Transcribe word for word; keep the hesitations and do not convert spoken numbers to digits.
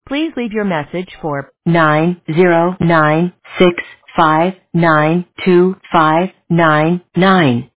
Please leave your message for nine zero nine six five nine two five nine nine.